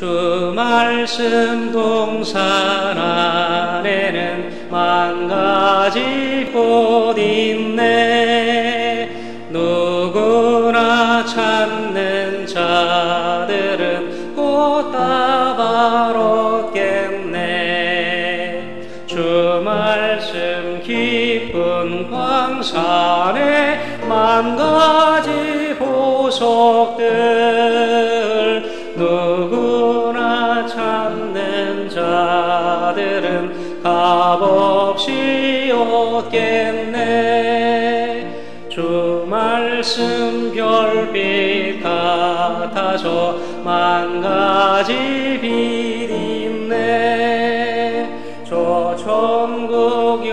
주 말씀 동산 안에는 만 가지 꽃 있네. 누구나 찾는 자들은 꽃다발 얻겠네. 주 말씀 깊은 광산에 만 가지 보석들, 누구나 찾는 자들은 값없이 얻겠네. 주 말씀 별빛 같아서 만 가지 빛 있네. 저 천국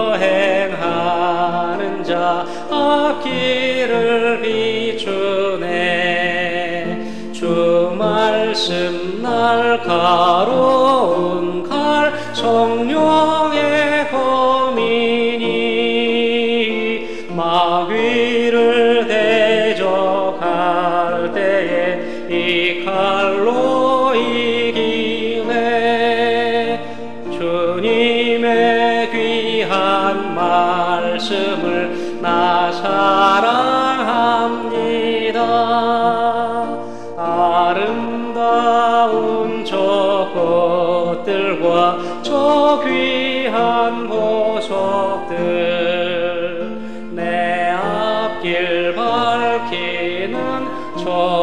여행하는 자 앞길을 비추네. 주 말씀 날카로운 칼 성령의 검이니, 마귀를 대적할 때에 이 칼로 이기네. 주님의 귀한 말씀을 나 사랑합니다. 아름다운 저 꽃들과 저 귀한 보석들, 내 앞길 밝히는 저